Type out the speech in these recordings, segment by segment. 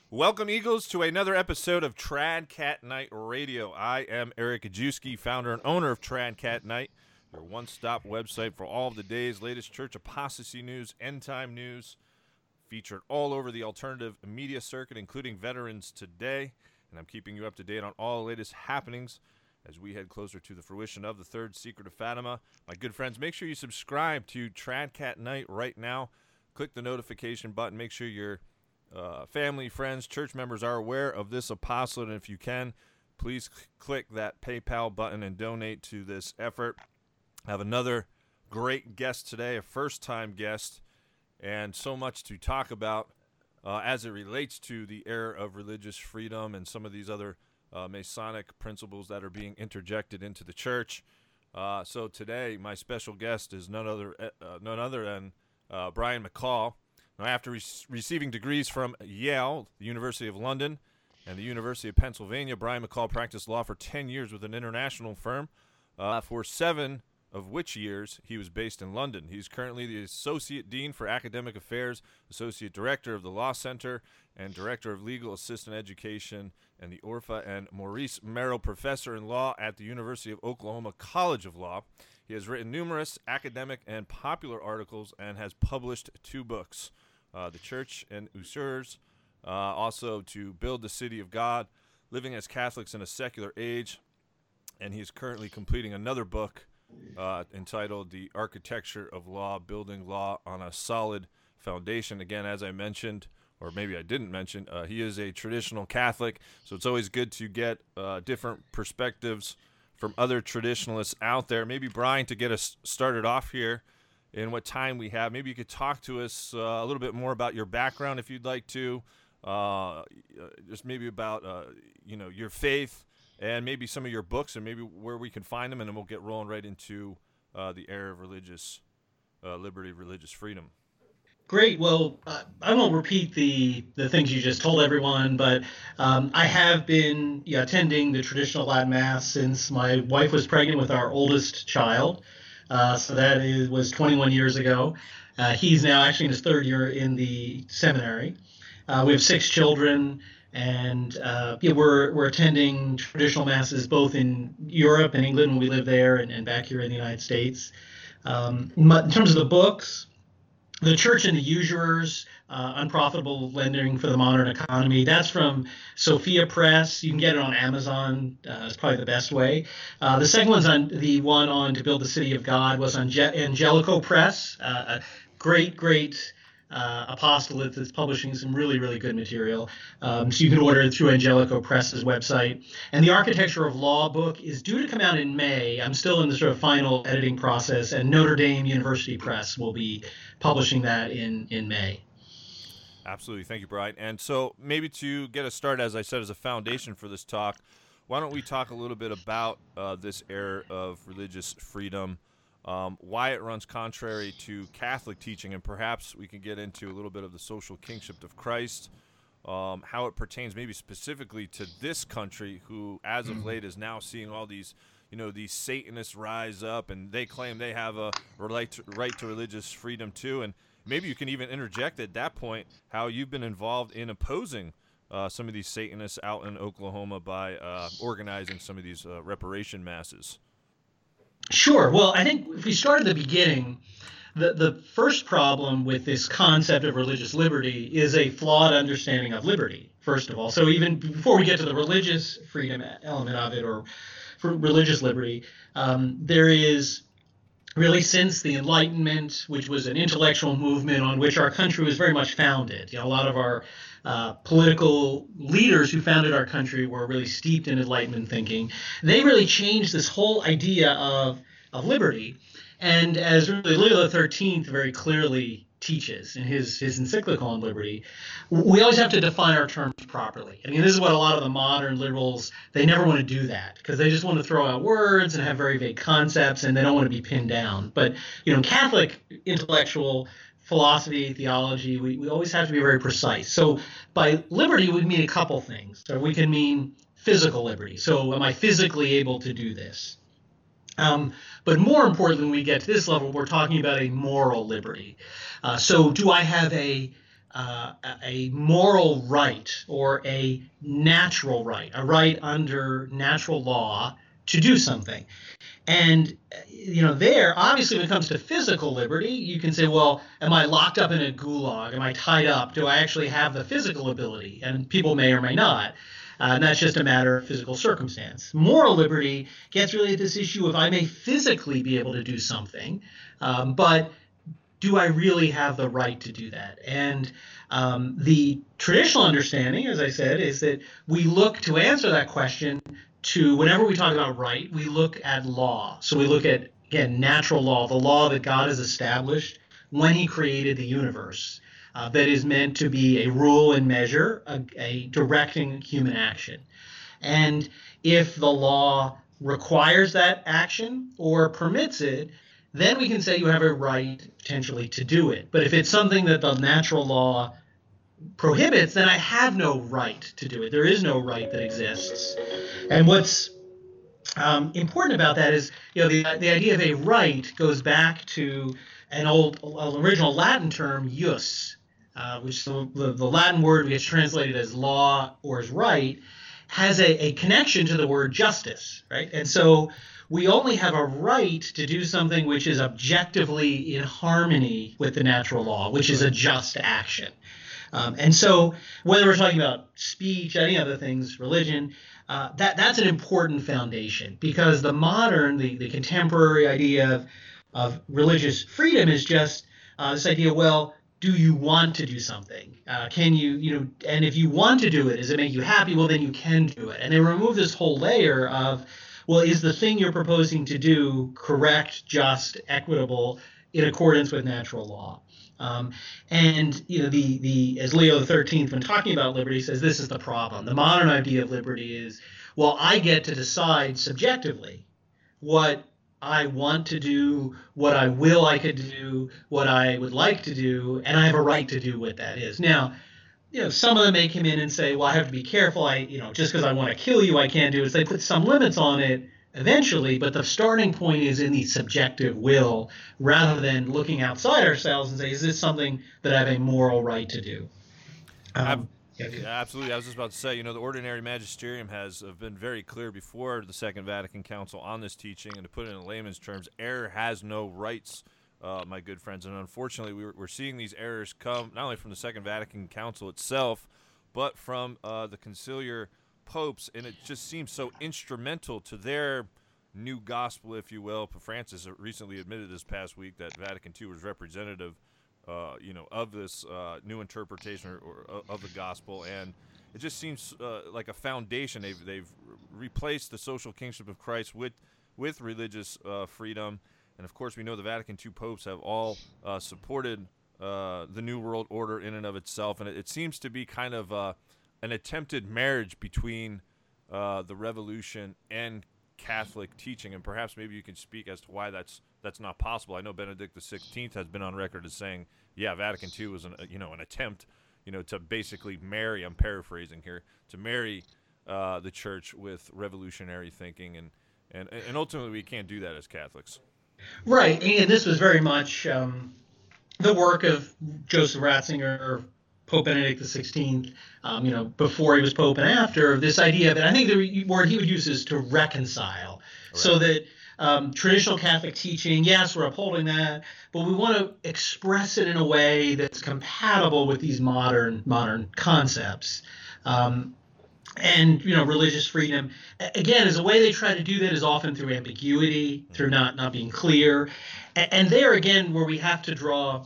Welcome, Eagles, to another episode of Trad Cat Night Radio. I am Eric Ajewski, founder and owner of Trad Cat Night, your one-stop website for all of the day's latest church apostasy news, end-time news, featured all over the alternative media circuit, including Veterans Today. And I'm keeping you up to date on all the latest happenings as we head closer to the fruition of the third secret of Fatima. My good friends, make sure you subscribe to Trad Cat Night right now. Click the notification button. Make sure you're family, friends, church members are aware of this apostolate, and if you can, please click that PayPal button and donate to this effort. I have another great guest today, a first-time guest, and so much to talk about as it relates to the era of religious freedom and some of these other Masonic principles that are being interjected into the church. So today, my special guest is none other than Brian McCall. Now, after receiving degrees from Yale, the University of London, and the University of Pennsylvania, Brian McCall practiced law for 10 years with an international firm, for 7 of which years he was based in London. He's currently the Associate Dean for Academic Affairs, Associate Director of the Law Center, and Director of Legal Assistant Education, and the Orpha and Maurice Merrill Professor in Law at the University of Oklahoma College of Law. He has written numerous academic and popular articles and has published 2 books. The Church and Usurers, also To Build the City of God, Living as Catholics in a Secular Age, and he's currently completing another book entitled The Architecture of Law, Building Law on a Solid Foundation. Again, as I mentioned, or maybe I didn't mention, he is a traditional Catholic, so it's always good to get different perspectives from other traditionalists out there. Maybe, Brian, to get us started off here, in what time we have, maybe you could talk to us a little bit more about your background, if you'd like to, just maybe about your faith, and maybe some of your books, and maybe where we can find them, and then we'll get rolling right into the era of religious liberty, religious freedom. Great. Well, I won't repeat the things you just told everyone, but I have been attending the traditional Latin Mass since my wife was pregnant with our oldest child. So that was 21 years ago. He's now actually in his 3rd year in the seminary. We have 6 children, and we're attending traditional masses both in Europe and England when we live there, and back here in the United States. In terms of the books, The Church and the Usurers, Unprofitable Lending for the Modern Economy. That's from Sophia Press. You can get it on Amazon. It's probably the best way. The second the one on To Build the City of God was on Angelico Press, a great apostolate that's publishing some really, really good material. So you can order it through Angelico Press's website. And the Architecture of Law book is due to come out in May. I'm still in the sort of final editing process, and Notre Dame University Press will be publishing that in May. Absolutely. Thank you, Brian. And so maybe to get us started, as I said, as a foundation for this talk, why don't we talk a little bit about this era of religious freedom, why it runs contrary to Catholic teaching, and perhaps we can get into a little bit of the social kingship of Christ, how it pertains maybe specifically to this country, who as of late is now seeing all these these Satanists rise up, and they claim they have a right to religious freedom too. And maybe you can even interject at that point how you've been involved in opposing some of these Satanists out in Oklahoma by organizing some of these reparation masses. Sure. Well, I think if we start at the beginning, the first problem with this concept of religious liberty is a flawed understanding of liberty, first of all. So even before we get to the religious freedom element of it, or for religious liberty, there is really, since the Enlightenment, which was an intellectual movement on which our country was very much founded. A lot of our political leaders who founded our country were really steeped in Enlightenment thinking. They really changed this whole idea of liberty. And as really Leo XIII very clearly teaches in his encyclical on liberty, we always have to define our terms properly. I mean, this is what a lot of the modern liberals, they never want to do that, because they just want to throw out words and have very vague concepts, and they don't want to be pinned down. But, Catholic intellectual philosophy, theology, we always have to be very precise. So by liberty, we mean a couple things. So we can mean physical liberty. So am I physically able to do this? But more importantly, when we get to this level, we're talking about a moral liberty. So do I have a a moral right or a natural right, a right under natural law to do something. And, there, obviously, when it comes to physical liberty, you can say, well, am I locked up in a gulag? Am I tied up? Do I actually have the physical ability? And people may or may not. And that's just a matter of physical circumstance. Moral liberty gets really at this issue of I may physically be able to do something, but do I really have the right to do that? And the traditional understanding, as I said, is that we look to answer that question to, whenever we talk about right, we look at law. So we look at, again, natural law, the law that God has established when he created the universe, that is meant to be a rule and measure, a directing human action. And if the law requires that action or permits it, then we can say you have a right potentially to do it. But if it's something that the natural law prohibits, then I have no right to do it. There is no right that exists. And what's important about that is, the idea of a right goes back to an original Latin term, jus, which the Latin word gets translated as law or as right, has a connection to the word justice, right? And so we only have a right to do something which is objectively in harmony with the natural law, which is a just action. And so whether we're talking about speech, any other things, religion, that's an important foundation, because the modern, the contemporary idea of religious freedom is just this idea, well, do you want to do something? Can you, and if you want to do it, does it make you happy? Well, then you can do it. And they remove this whole layer of, well, is the thing you're proposing to do correct, just, equitable, in accordance with natural law? And as Leo XIII, when talking about liberty, says this is the problem. The modern idea of liberty is, well, I get to decide subjectively what I want to do, what I could do, what I would like to do, and I have a right to do what that is. Now, some of them may come in and say, well, I have to be careful. Just because I want to kill you, I can't do it. So they put some limits on it eventually, but the starting point is in the subjective will, rather than looking outside ourselves and say, is this something that I have a moral right to do? Yeah, absolutely. I was just about to say, the Ordinary Magisterium has been very clear before the Second Vatican Council on this teaching, and to put it in layman's terms, error has no rights, my good friends. And unfortunately, we're seeing these errors come not only from the Second Vatican Council itself, but from the conciliar popes, and it just seems so instrumental to their new gospel, if you will. Pope Francis recently admitted this past week that Vatican II was representative of this new interpretation or of the gospel, and it just seems like a foundation. They've replaced the social kingship of Christ with religious freedom, and of course we know the Vatican II popes have all supported the New World Order in and of itself, and it seems to be kind of an attempted marriage between the Revolution and Catholic teaching, and perhaps maybe you can speak as to why that's not possible. I know Benedict XVI has been on record as saying, yeah, Vatican II was an attempt, to basically marry, I'm paraphrasing here, to marry the church with revolutionary thinking, and ultimately we can't do that as Catholics. Right, and this was very much the work of Joseph Ratzinger, Pope Benedict XVI, before he was Pope and after, this idea that I think the word he would use is to reconcile, right. So that traditional Catholic teaching, yes, we're upholding that, but we want to express it in a way that's compatible with these modern concepts. And religious freedom, again, is a way they try to do that is often through ambiguity, through not being clear. And there, again, where we have to draw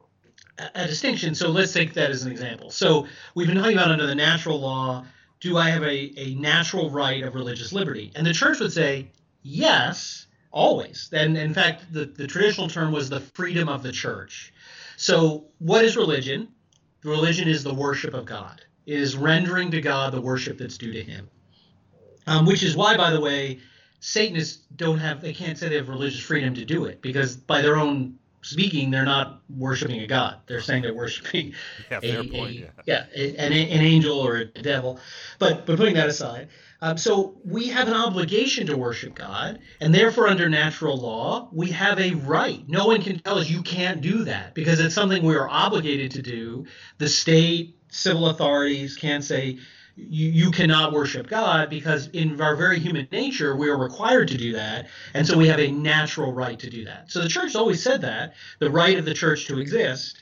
a distinction. So let's take that as an example. So we've been talking about under the natural law, do I have a natural right of religious liberty? And the church would say, yes, always. And in fact, the traditional term was the freedom of the church. So what is religion? Religion is the worship of God. It is rendering to God the worship that's due to him. Which is why, by the way, Satanists they can't say they have religious freedom to do it, because by their own speaking, they're not worshiping a god. They're saying they're worshiping Yeah, fair point. an angel or a devil. But putting that aside, so we have an obligation to worship God, and therefore under natural law, we have a right. No one can tell us you can't do that because it's something we are obligated to do. The state, civil authorities can't say you cannot worship God because in our very human nature, we are required to do that. And so we have a natural right to do that. So the church always said that, the right of the church to exist,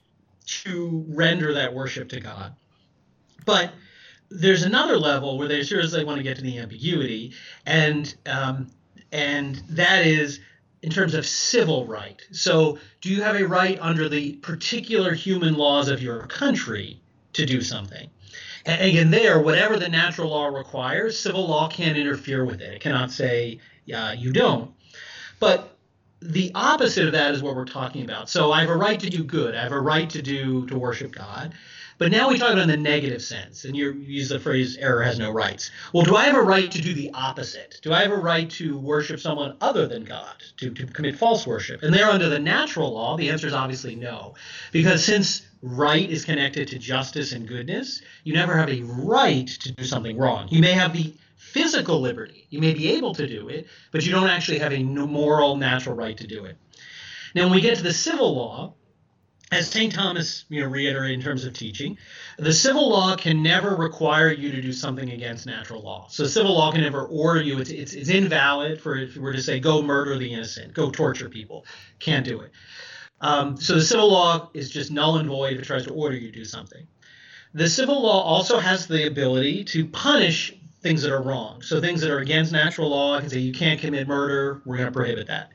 to render that worship to God. But there's another level where they seriously want to get to the ambiguity, and that is in terms of civil right. So do you have a right under the particular human laws of your country to do something? And again, there, whatever the natural law requires, civil law can't interfere with it. It cannot say, you don't. But the opposite of that is what we're talking about. So I have a right to do good. I have a right to worship God. But now we talk about in the negative sense, and you use the phrase error has no rights. Well, do I have a right to do the opposite? Do I have a right to worship someone other than God, to commit false worship? And there, under the natural law, the answer is obviously no. Because since right is connected to justice and goodness, you never have a right to do something wrong. You may have the physical liberty. You may be able to do it, but you don't actually have a moral, natural right to do it. Now, when we get to the civil law, as St. Thomas reiterated in terms of teaching, the civil law can never require you to do something against natural law. So civil law can never order you. It's invalid for if we were to say, go murder the innocent, go torture people. Can't do it. So the civil law is just null and void if it tries to order you to do something. The civil law also has the ability to punish things that are wrong. So things that are against natural law, I can say you can't commit murder, we're going to prohibit that.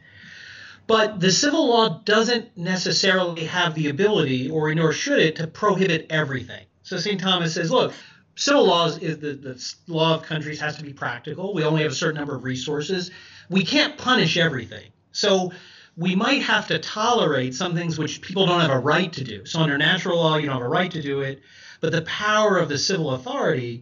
But the civil law doesn't necessarily have the ability, or nor should it, to prohibit everything. So St. Thomas says, look, civil laws is the law of countries has to be practical. We only have a certain number of resources. We can't punish everything. So we might have to tolerate some things which people don't have a right to do. So under natural law, you don't have a right to do it. But the power of the civil authority,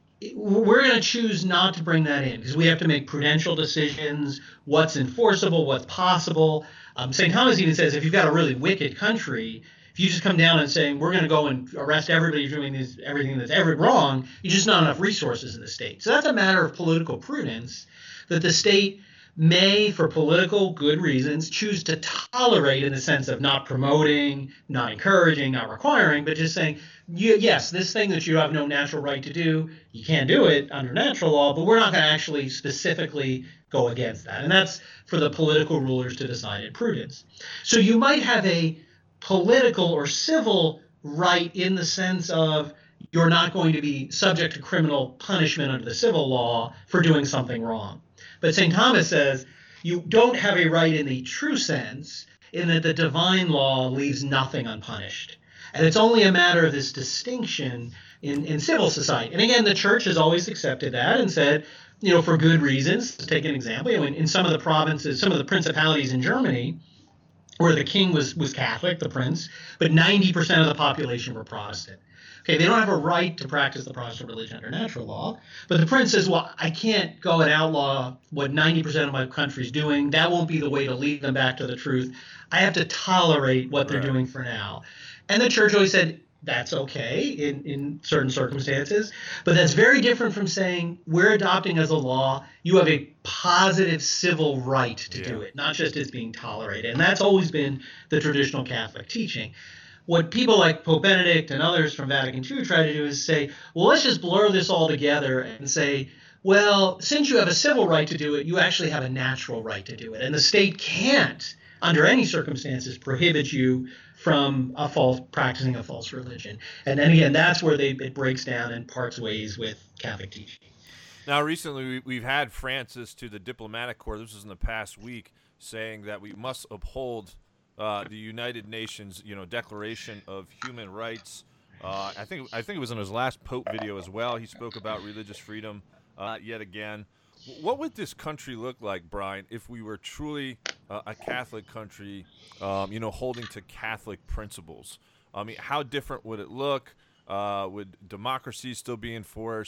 we're going to choose not to bring that in because we have to make prudential decisions, what's enforceable, what's possible. St. Thomas even says if you've got a really wicked country, if you just come down and saying we're going to go and arrest everybody doing everything that's ever wrong, you just not enough resources in the state. So that's a matter of political prudence that the state may, for political good reasons, choose to tolerate in the sense of not promoting, not encouraging, not requiring, but just saying, yes, this thing that you have no natural right to do, you can't do it under natural law, but we're not going to actually specifically go against that. And that's for the political rulers to decide in prudence. So you might have a political or civil right in the sense of you're not going to be subject to criminal punishment under the civil law for doing something wrong. But St. Thomas says you don't have a right in the true sense in that the divine law leaves nothing unpunished. And it's only a matter of this distinction in civil society. And again, the church has always accepted that and said, for good reasons. To take an example, in some of the provinces, some of the principalities in Germany, where the king was Catholic, the prince, but 90% of the population were Protestant. Okay, they don't have a right to practice the Protestant religion under natural law, but the prince says, well, I can't go and outlaw what 90% of my country's doing. That won't be the way to lead them back to the truth. I have to tolerate what they're doing for now. And the church always said, that's okay in certain circumstances, but that's very different from saying we're adopting as a law, you have a positive civil right to do it, not just it's being tolerated. And that's always been the traditional Catholic teaching. What people like Pope Benedict and others from Vatican II try to do is say, well, let's just blur this all together and say, well, since you have a civil right to do it, you actually have a natural right to do it. And the state can't, under any circumstances, prohibit you from practicing a false religion. And then again, that's where it breaks down and parts ways with Catholic teaching. Now, recently, we've had Francis to the diplomatic corps, this was in the past week, saying that we must uphold the United Nations, Declaration of Human Rights. I think it was in his last Pope video as well. He spoke about religious freedom yet again. What would this country look like, Brian, if we were truly a Catholic country, holding to Catholic principles? I mean, how different would it look? Would democracy still be enforced?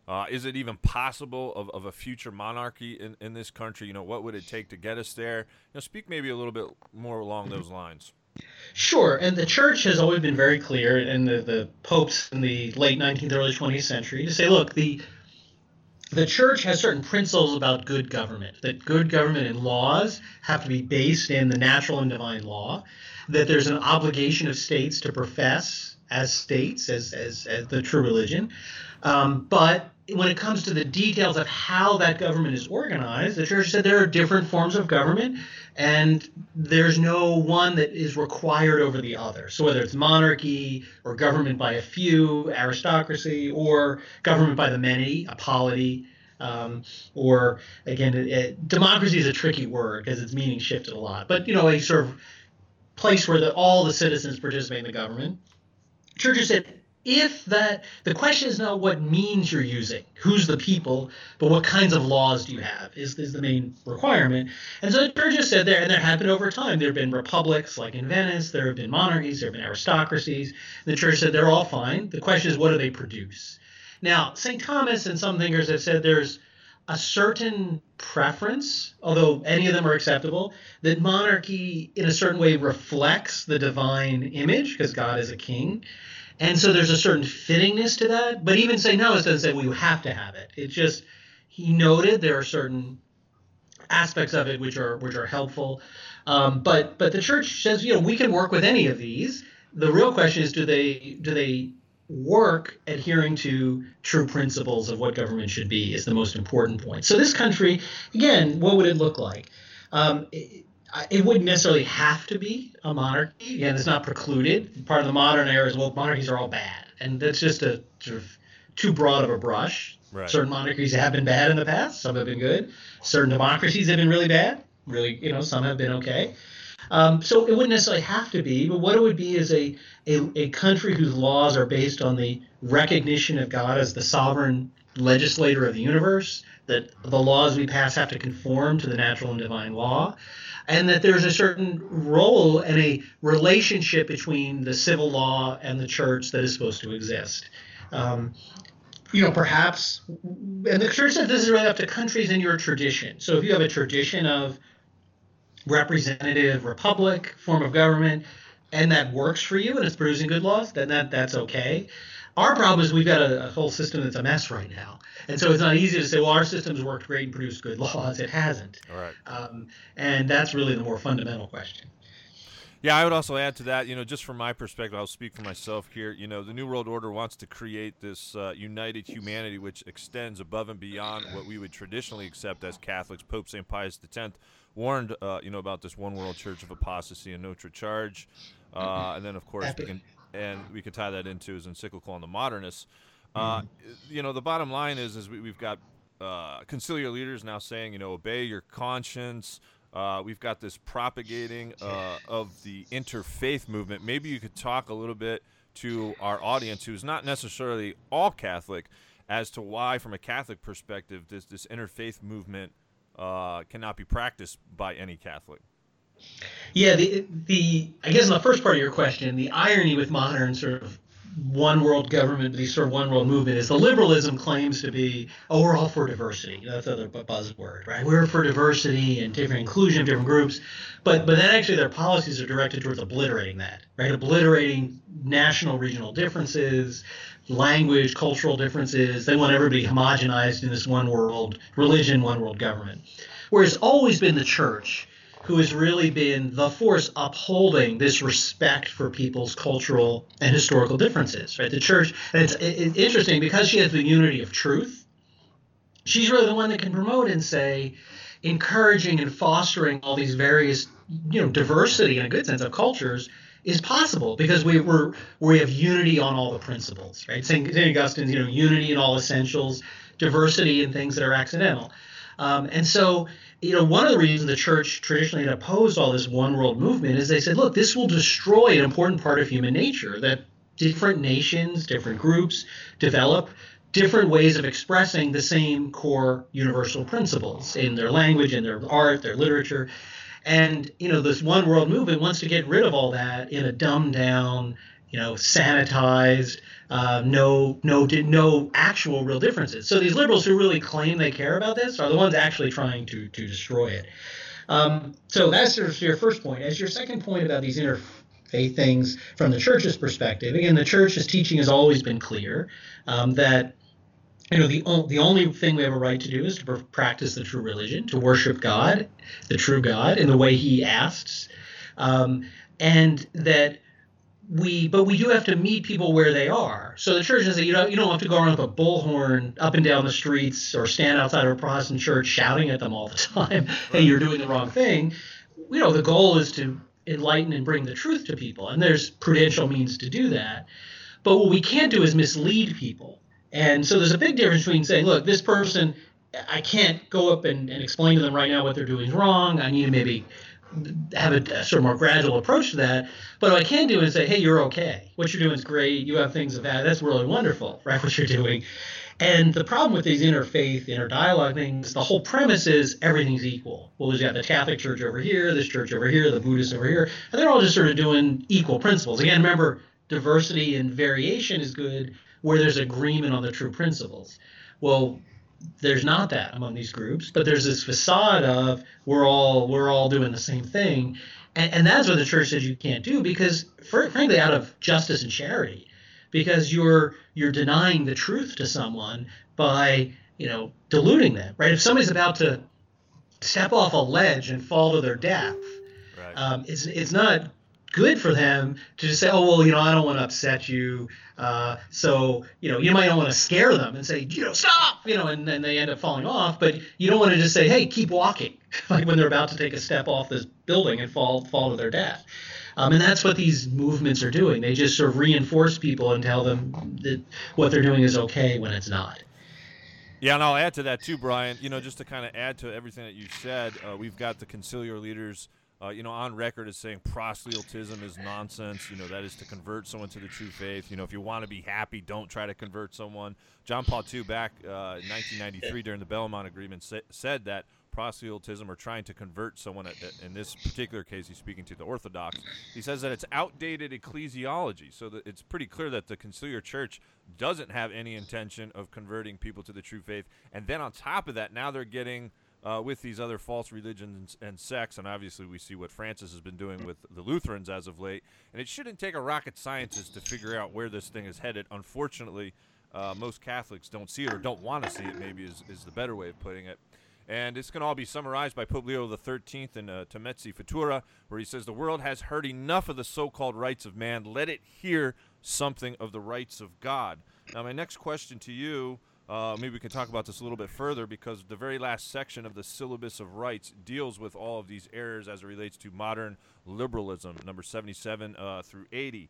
Is it even possible of a future monarchy in this country? What would it take to get us there? Speak maybe a little bit more along those lines. Sure, and the church has always been very clear, and the popes in the late 19th, early 20th century, to say, look, the church has certain principles about good government, that good government and laws have to be based in the natural and divine law, that there's an obligation of states to profess as states, as the true religion. But when it comes to the details of how that government is organized, the church said there are different forms of government, and there's no one that is required over the other. So whether it's monarchy or government by a few, aristocracy, or government by the many, a polity, or again, democracy is a tricky word because its meaning shifted a lot. But a sort of place where all the citizens participate in the government. Churches said, the question is not what means you're using, who's the people, but what kinds of laws do you have is the main requirement. And so the churches said there, and there have been over time, there have been republics like in Venice, there have been monarchies, there have been aristocracies. And the church said they're all fine. The question is, what do they produce? Now, St. Thomas and some thinkers have said there's a certain preference, although any of them are acceptable, that monarchy in a certain way reflects the divine image because God is a king. And so there's a certain fittingness to that. But even St. Thomas doesn't say we have to have it. It's just he noted there are certain aspects of it which are helpful. But the church says, we can work with any of these. The real question is, do they work adhering to true principles of what government should be is the most important point. So this country, again, what would it look like? It wouldn't necessarily have to be a monarchy. Again, it's not precluded. Part of the modern era is, well, monarchies are all bad. And that's just a sort of too broad of a brush. Right. Certain monarchies have been bad in the past. Some have been good. Certain democracies have been really bad. Really, some have been okay. So it wouldn't necessarily have to be, but what it would be is a country whose laws are based on the recognition of God as the sovereign legislator of the universe, that the laws we pass have to conform to the natural and divine law, and that there's a certain role and a relationship between the civil law and the church that is supposed to exist. Perhaps, and the church says this is really up to countries and your tradition. So if you have a tradition of representative republic form of government, and that works for you and it's producing good laws, then that's okay. Our problem is we've got a whole system that's a mess right now. And so it's not easy to say, well, our system's worked great and produced good laws. It hasn't. All right. And that's really the more fundamental question. Yeah, I would also add to that, just from my perspective, I'll speak for myself here. The New World Order wants to create this united humanity which extends above and beyond what we would traditionally accept as Catholics. Pope St. Pius X warned, about this one world church of apostasy and Notre Charge. And then, of course, we can tie that into his encyclical on the modernists. The bottom line is we've got conciliar leaders now saying, obey your conscience. We've got this propagating of the interfaith movement. Maybe you could talk a little bit to our audience, who's not necessarily all Catholic, as to why, from a Catholic perspective, this interfaith movement cannot be practiced by any Catholic. Yeah, I guess in the first part of your question, the irony with modern sort of one world government, these sort of one world movement, is the liberalism claims to be, we're all for diversity. That's another buzzword, right? We're for diversity and different inclusion of different groups. But then actually their policies are directed towards obliterating that, right? Obliterating national, regional differences, language, cultural differences. They want everybody homogenized in this one world religion, one world government. Whereas it's always been the church who has really been the force upholding this respect for people's cultural and historical differences, right? The church, and it's interesting because she has the unity of truth, she's really the one that can promote and say, encouraging and fostering all these various, diversity in a good sense of cultures is possible because we have unity on all the principles, right? St. Augustine's, unity in all essentials, diversity in things that are accidental. And so, one of the reasons the church traditionally had opposed all this one world movement is they said, look, this will destroy an important part of human nature, that different nations, different groups develop different ways of expressing the same core universal principles in their language, in their art, their literature. And, this one world movement wants to get rid of all that in a dumbed down, sanitized, no actual real differences. So these liberals who really claim they care about this are the ones actually trying to destroy it. So that's your first point. As your second point about these interfaith things from the church's perspective, again, the church's teaching has always been clear that the only thing we have a right to do is to practice the true religion, to worship God, the true God, in the way He asks, and that we do have to meet people where they are. So the church says that you don't have to go around with a bullhorn up and down the streets or stand outside of a Protestant church shouting at them all the time, hey, you're doing the wrong thing. The goal is to enlighten and bring the truth to people, and there's prudential means to do that. But what we can't do is mislead people. And so there's a big difference between saying, look, this person, I can't go up and explain to them right now what they're doing is wrong. I need to maybe have a sort of more gradual approach to that. But what I can do is say, hey, you're okay. What you're doing is great. You have things of that. That's really wonderful, right, what you're doing. And the problem with these interfaith, interdialogue things, the whole premise is everything's equal. Well, we've got the Catholic Church over here, this church over here, the Buddhists over here, and they're all just sort of doing equal principles. Again, remember, diversity and variation is good where there's agreement on the true principles. Well, there's not that among these groups, but there's this facade of we're all doing the same thing, and that's what the church says you can't do because, frankly, out of justice and charity, because you're denying the truth to someone by diluting them, right? If somebody's about to step off a ledge and fall to their death, right. It's not good for them to just say, oh, well, I don't want to upset you. So, you might not want to scare them and say, stop, and then they end up falling off. But you don't want to just say, hey, keep walking, like when they're about to take a step off this building and fall to their death. And that's what these movements are doing. They just sort of reinforce people and tell them that what they're doing is okay when it's not. Yeah, and I'll add to that too, Brian. Just to kind of add to everything that you said, we've got the conciliar leaders on record as saying proselytism is nonsense. That is to convert someone to the true faith. If you want to be happy, don't try to convert someone. John Paul II, back in 1993 during the Bellarmine Agreement, said that proselytism, or trying to convert someone, in this particular case, he's speaking to the Orthodox. He says that it's outdated ecclesiology. So that it's pretty clear that the conciliar church doesn't have any intention of converting people to the true faith. And then on top of that, now they're getting with these other false religions and sects, and obviously we see what Francis has been doing with the Lutherans as of late, and it shouldn't take a rocket scientist to figure out where this thing is headed. Unfortunately, most Catholics don't see it, or don't want to see it, maybe is the better way of putting it. And this can all be summarized by Pope Leo XIII in Temesi Futura, where he says, the world has heard enough of the so-called rights of man. Let it hear something of the rights of God. Now, my next question to you, maybe we can talk about this a little bit further, because the very last section of the Syllabus of Rights deals with all of these errors as it relates to modern liberalism, number 77 through 80.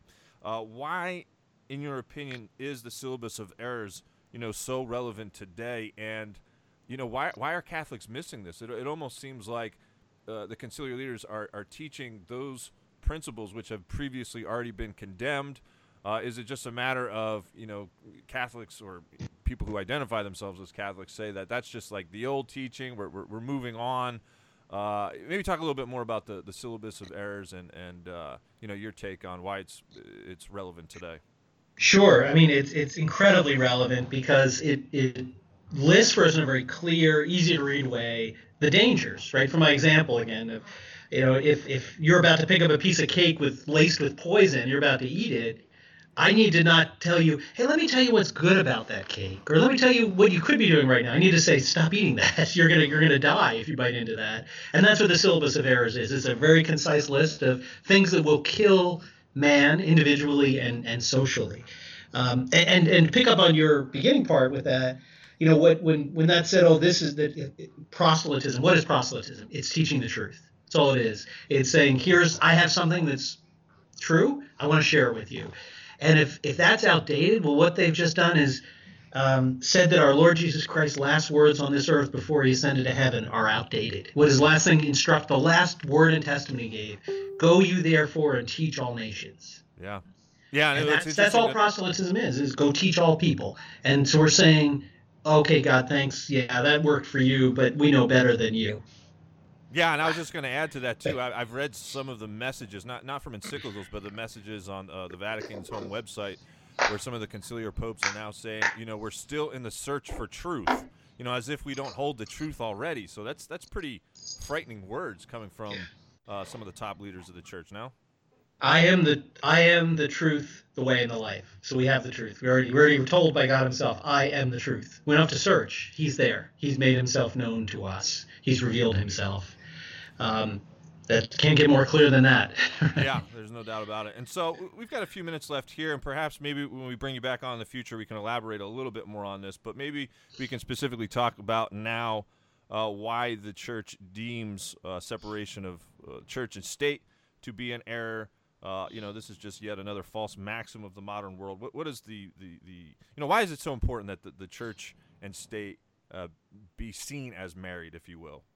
Why, in your opinion, is the Syllabus of Errors, so relevant today? And, why are Catholics missing this? It almost seems like the conciliar leaders are teaching those principles which have previously already been condemned. Is it just a matter of, Catholics or people who identify themselves as Catholics say that that's just like the old teaching, we're moving on? Maybe talk a little bit more about the Syllabus of Errors and your take on why it's relevant today. Sure. I mean, it's incredibly relevant because it lists for us in a very clear, easy to read way the dangers, right? For my example again, if you're about to pick up a piece of cake laced with poison, you're about to eat it, I need to not tell you, hey, let me tell you what's good about that cake, or let me tell you what you could be doing right now. I need to say, stop eating that. You're gonna die if you bite into that. And that's what the Syllabus of Errors is. It's a very concise list of things that will kill man individually and socially. And pick up on your beginning part with that. When that said, oh, this is the proselytism. What is proselytism? It's teaching the truth. That's all it is. It's saying, I have something that's true. I want to share it with you. And if that's outdated, well, what they've just done is said that our Lord Jesus Christ's last words on this earth before he ascended to heaven are outdated. What his last thing the last word and testament he gave, go you therefore and teach all nations. Yeah. Yeah. And that's all proselytism is go teach all people. And so we're saying, okay, God, thanks. Yeah, that worked for you, but we know better than you. Yeah, and I was just going to add to that, too. I've read some of the messages, not from encyclicals, but the messages on the Vatican's home website. where some of the conciliar popes are now saying, we're still in the search for truth, as if we don't hold the truth already. So that's pretty frightening words coming from some of the top leaders of the church now. I am the truth, the way, and the life. So we have the truth. We already were told by God himself, I am the truth. We don't have to search. He's there. He's made himself known to us. He's revealed himself. That can't get more clear than that. Yeah, there's no doubt about it. And so we've got a few minutes left here, and perhaps maybe when we bring you back on in the future, we can elaborate a little bit more on this. But maybe we can specifically talk about now why the church deems separation of church and state to be an error. This is just yet another false maxim of the modern world. What is the why is it so important that the church and state be seen as married, if you will?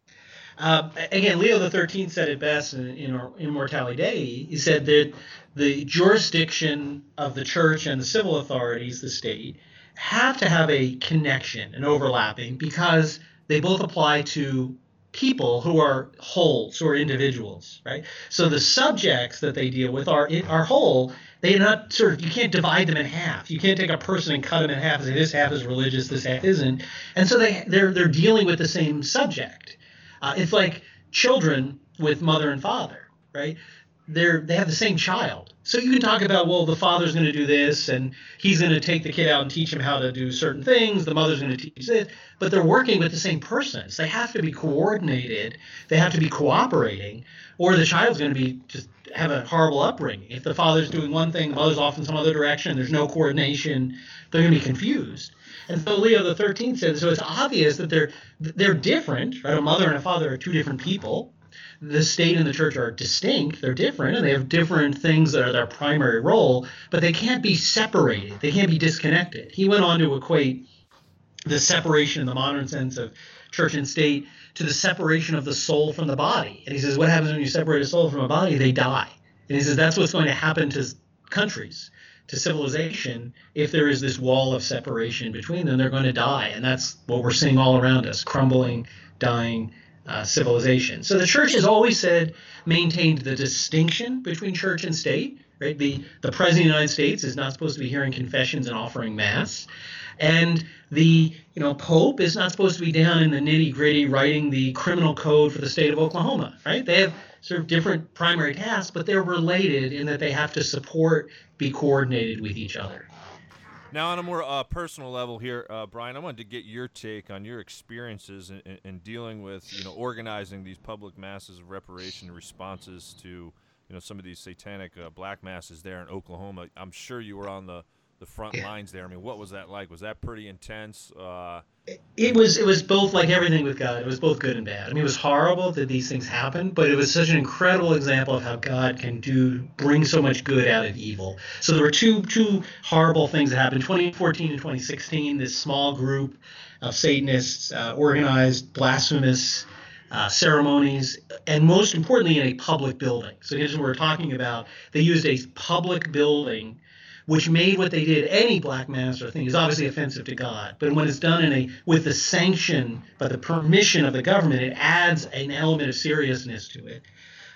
Again, Leo XIII said it best in Immortale Dei. He said that the jurisdiction of the church and the civil authorities, the state, have to have a connection, an overlapping, because they both apply to people who are wholes, who are individuals, right? So the subjects that they deal with are whole. They're not you can't divide them in half. You can't take a person and cut them in half and say this half is religious, this half isn't. And so they're dealing with the same subject. It's like children with mother and father, right? They have the same child. So you can talk about, well, the father's going to do this, and he's going to take the kid out and teach him how to do certain things. The mother's going to teach this, but they're working with the same person. So they have to be coordinated. They have to be cooperating, or the child's going to be just have a horrible upbringing. If the father's doing one thing, the mother's off in some other direction, there's no coordination, they're going to be confused. And so Leo XIII said, so it's obvious that they're different, right? A mother and a father are two different people. The state and the church are distinct, they're different, and they have different things that are their primary role, but they can't be separated. They can't be disconnected. He went on to equate the separation in the modern sense of church and state to the separation of the soul from the body. And he says, what happens when you separate a soul from a body? They die. And he says, that's what's going to happen to countries, to civilization. If there is this wall of separation between them, they're going to die. And that's what we're seeing all around us, crumbling, dying civilization. So the church has always maintained the distinction between church and state, right? The President of the United States is not supposed to be hearing confessions and offering mass. And the Pope is not supposed to be down in the nitty-gritty writing the criminal code for the state of Oklahoma, right? They have sort of different primary tasks, but they're related in that they have to be coordinated with each other. Now, on a more personal level here, Brian, I wanted to get your take on your experiences in dealing with, organizing these public masses of reparation responses to, some of these satanic black masses there in Oklahoma. I'm sure you were on the front lines there. I mean, what was that like? Was that pretty intense? It was both, like everything with God. It was both good and bad. I mean, it was horrible that these things happened, but it was such an incredible example of how God can bring so much good out of evil. So there were two horrible things that happened. 2014 and 2016, this small group of Satanists organized blasphemous ceremonies, and most importantly, in a public building. So here's what we're talking about. They used a public building, which made what they did, any black mass or thing, is obviously offensive to God. But when it's done with the sanction, by the permission of the government, it adds an element of seriousness to it.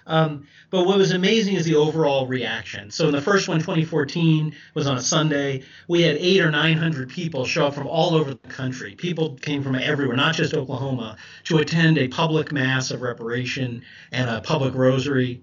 But what was amazing is the overall reaction. So in the first one, 2014, was on a Sunday. We had 800 or 900 people show up from all over the country. People came from everywhere, not just Oklahoma, to attend a public mass of reparation and a public rosary.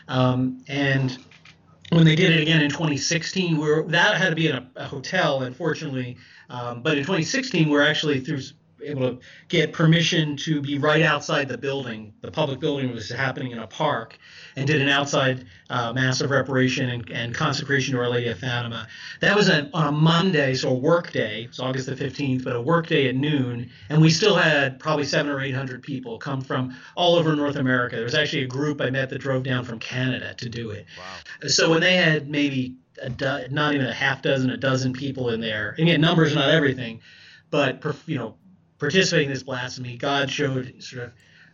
And when they did it again in 2016, that had to be in a hotel, unfortunately. But in 2016, we're actually able to get permission to be right outside the building. The public building was happening in a park, and did an outside mass of reparation and consecration to Our Lady of Fatima. That was on a Monday, so a work day. It's August the 15th, but a work day at noon. And we still had probably 700 or 800 people come from all over North America. There was actually a group I met that drove down from Canada to do it. Wow. So when they had maybe not even a dozen people in there, again, numbers are not everything, but participating in this blasphemy, God showed sort of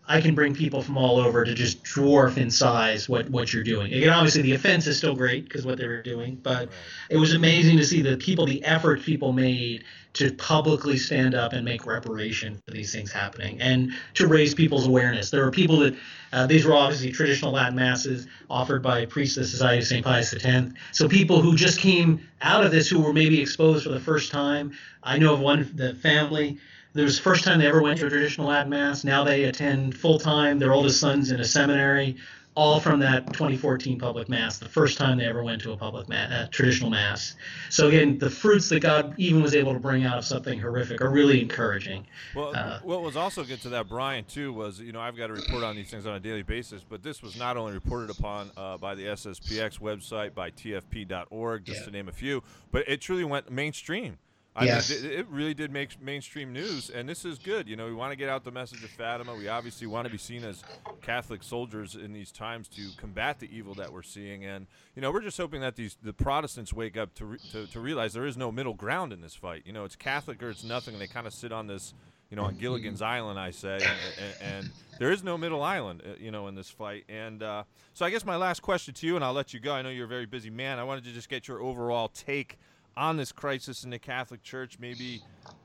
I can bring people from all over to just dwarf in size what you're doing. Again, obviously the offense is still great because what they were doing, but it was amazing to see the effort people made to publicly stand up and make reparation for these things happening and to raise people's awareness. There were people that these were obviously traditional Latin masses offered by priests of the Society of St. Pius X. So people who just came out of this who were maybe exposed for the first time. I know of the family. It was the first time they ever went to a traditional Latin Mass. Now they attend full-time. Their oldest son's in a seminary, all from that 2014 public Mass, the first time they ever went to a traditional Mass. So again, the fruits that God even was able to bring out of something horrific are really encouraging. Well, what was also good to that, Brian, too, was, I've got to report on these things on a daily basis, but this was not only reported upon by the SSPX website, by TFP.org, just to name a few, but it truly went mainstream. Yes. I mean, it really did make mainstream news, and this is good. We want to get out the message of Fatima. We obviously want to be seen as Catholic soldiers in these times to combat the evil that we're seeing, and we're just hoping that the Protestants wake up to realize there is no middle ground in this fight. It's Catholic or it's nothing, and they kind of sit on this, on Gilligan's Island, I say, and there is no middle island, in this fight. And so I guess my last question to you, and I'll let you go. I know you're a very busy man. I wanted to just get your overall take on this crisis in the Catholic Church, maybe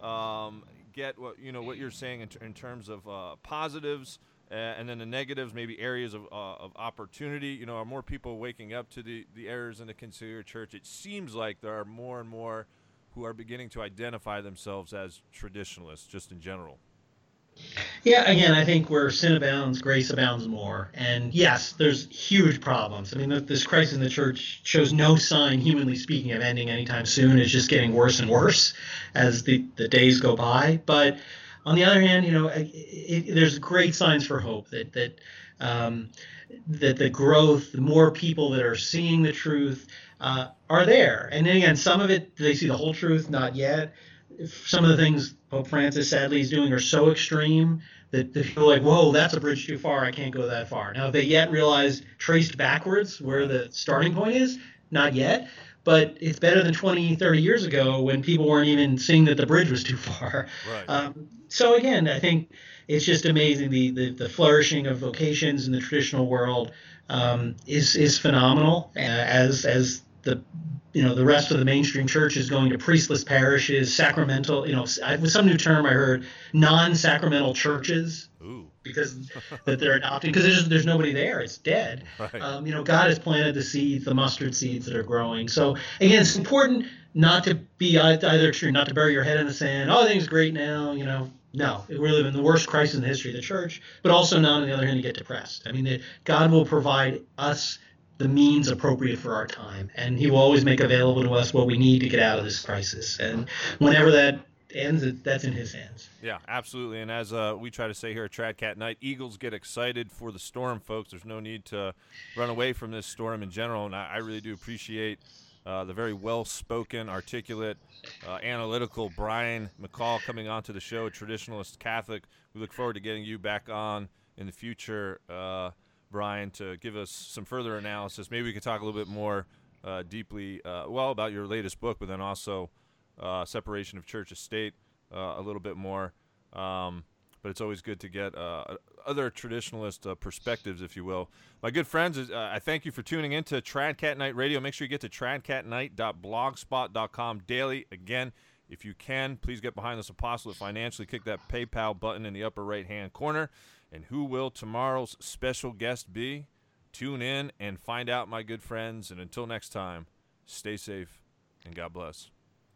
get what you're saying in terms of positives, and then the negatives, maybe areas of opportunity. Are more people waking up to the errors in the conciliar church? It seems like there are more and more who are beginning to identify themselves as traditionalists, just in general. Yeah, again, I think where sin abounds, grace abounds more. And yes, there's huge problems. I mean, this crisis in the church shows no sign, humanly speaking, of ending anytime soon. It's just getting worse and worse as the days go by. But on the other hand, there's great signs for hope that the growth, the more people that are seeing the truth are there. And then again, some of it, they see the whole truth? Not yet. Some of the things Pope Francis sadly is doing are so extreme that they feel like, whoa, that's a bridge too far. I can't go that far. Now, have they yet realized, traced backwards where the starting point is? Not yet. But it's better than 20, 30 years ago when people weren't even seeing that the bridge was too far. Right. So again, I think it's just amazing. The flourishing of vocations in the traditional world is phenomenal, as the rest of the mainstream church is going to priestless parishes, sacramental, with some new term I heard, non-sacramental churches. Ooh. Because that they're adopting, because there's nobody there, it's dead. Right. God has planted the seeds, the mustard seeds that are growing. So again, it's important not to be either extreme, not to bury your head in the sand. Oh, everything's great now, No, we live in the worst crisis in the history of the church, but also not, on the other hand, to get depressed. I mean, God will provide us the means appropriate for our time, and he will always make available to us what we need to get out of this crisis. And whenever that ends, that's in his hands. Yeah, absolutely. And as we try to say here at Trad Cat Night, Eagles get excited for the storm, folks. There's no need to run away from this storm in general, and I really do appreciate the very well-spoken, articulate, analytical Brian McCall coming on to the show, a traditionalist Catholic. We look forward to getting you back on in the future, Brian, to give us some further analysis. Maybe we could talk a little bit more deeply, about your latest book, but then also separation of church and state a little bit more. But it's always good to get other traditionalist perspectives, if you will. My good friends, I thank you for tuning in to Trad Cat Night Radio. Make sure you get to tradcatnight.blogspot.com daily. Again, if you can, please get behind this apostolate financially. Click that PayPal button in the upper right-hand corner. And who will tomorrow's special guest be? Tune in and find out, my good friends. And until next time, stay safe and God bless.